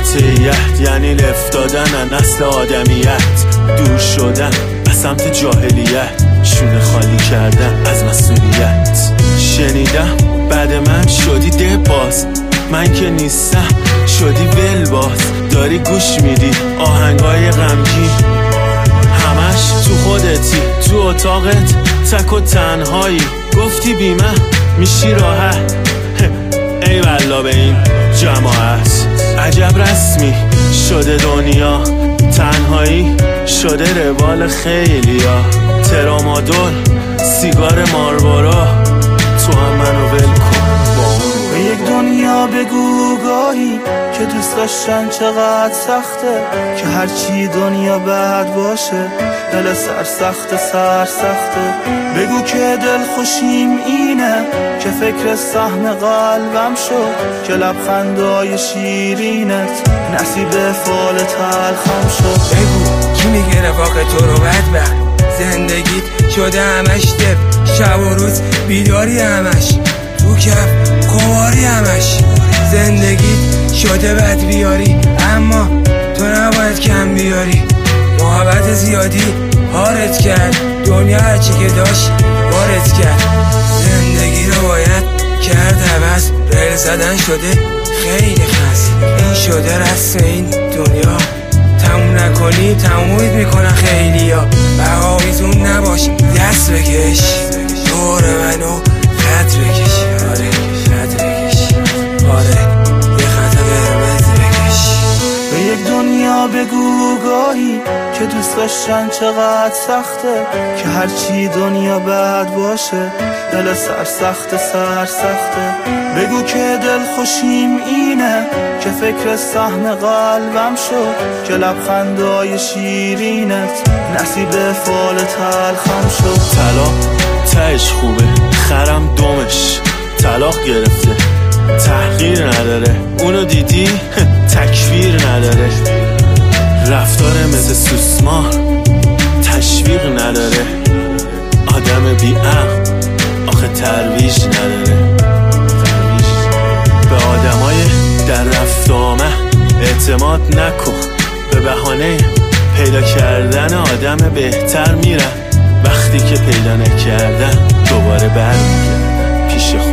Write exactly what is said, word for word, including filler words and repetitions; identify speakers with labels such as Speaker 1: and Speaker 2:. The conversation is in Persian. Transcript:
Speaker 1: قاطعیت یعنی لفت دادن از نسل آدمیت، دور شدن از سمت جاهلیت، شونه خالی کردن از مسئولیت. شنیدم بعد من شدی ده باز، من که نیستم شدی ول باز. داری گوش میدی آهنگای غمگین، همش تو خودتی، تو اتاقت تک و تنهایی. گفتی بی من میشی راحت، ای والله به این جماعت. عجب رسمی شده دنیا، تنهایی شده روال خیلیا. ترامادول سیگار ماربورو، تو هم منو ول کن.
Speaker 2: به یک دنیا بگو گاهی که دوست داشتن چقدر سخته، که هرچی دنیا بد باشه دل سر سخت سر سخته. بگو که دل خوشیم اینه که فکر سهم قلبم شد، که لبخندای شیرینت نصیب فال تلخم شد.
Speaker 3: بگو کی میگه رفاق تو رو بدبخت، زندگیت شده همش دب، شب و روز بیداری همش، تو کف قماری همش. زندگیت شده بد بیاری، اما تو نباید کم بیاری. محبت زیادی هارت کرد، دنیا هرچی که داشت وارد کرد. زندگی رو باید کرد عوض، ریل زدن شده خیلی خست. این شده رسم این دنیا، تموم نکنی تمومت میکنن خیلیا. بقاویزون نباش دست بکش، دور منو خط بکش. آره خط بکش، آره یه خط قرمز بکش.
Speaker 2: به یک دنیا بگو گاهی که دوست داشتن چقدر سخته، که هرچی دنیا بد باشه دل سر سخت سر سخته. بگو که دل خوشیم اینه که فکر سهم قلبم شد، که لبخندای شیرینت نصیب فال تلخم شد.
Speaker 1: طلاق تهش خوبه، خرم دومش طلاق گرفته، تحقیر نداره. اونو دیدی تکفیر نداره، رفتار مثل سوسمار تشویق نداره. آدم بی عقل آخه ترویج نداره. به آدمای در رفت آمد اعتماد نکن، به بهانه پیدا کردن آدم بهتر میرن، وقتی که پیدا نکردن دوباره برمیگردن پیش خود.